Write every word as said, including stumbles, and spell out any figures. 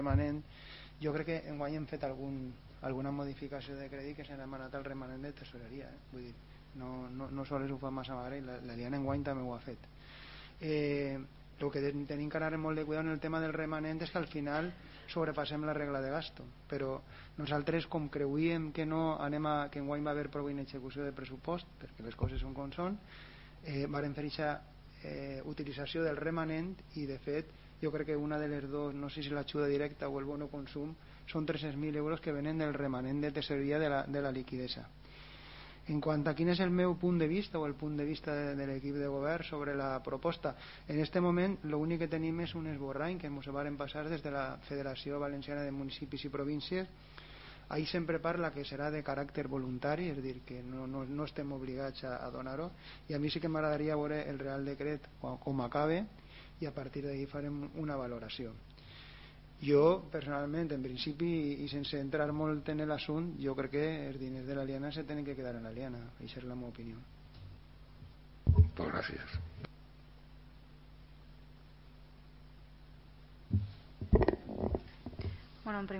remanent, jo crec que enguany hem fet algun, alguna modificació de crèdit que s'ha demanat al remanent de tesoreria, eh? Vull dir, no, no, no sols ho fa massa magre, i l'Eliana enguany també ho ha fet. Eh, el que tenim que anar molt de cuidado en el tema del remanent és que al final sobrepassem la regla de gasto, però nosaltres com creuíem que no anem a, que enguany va haver prou inexecució de pressupost, perquè les coses són com són, eh, varen fer aquesta eh, utilització del remanent, i de fet jo crec que una de les dos, no sé si l'ajuda directa o el bono consum, són tres-cents mil euros que venen del remanent de tesoreria de la, de la liquidesa. En quant a quin és el meu punt de vista o el punt de vista de, de l'equip de govern sobre la proposta, en este moment l'únic que tenim és un esborrany que ens varen passar des de la Federació Valenciana de Municipis i Províncies. Ahí sempre parla que serà de caràcter voluntari, és a dir, que no, no, no estem obligats a, a donar-ho, i a mi sí que m'agradaria veure el Real Decret com, com acabe, i a partir d'ahí farem una valoració. Jo, personalment, en principi, i sense entrar molt en l'assunt, jo crec que els diners de l'Aliana se tenen que quedar en l'Aliana. Això és la meva opinió. Pues gràcies. Bueno, en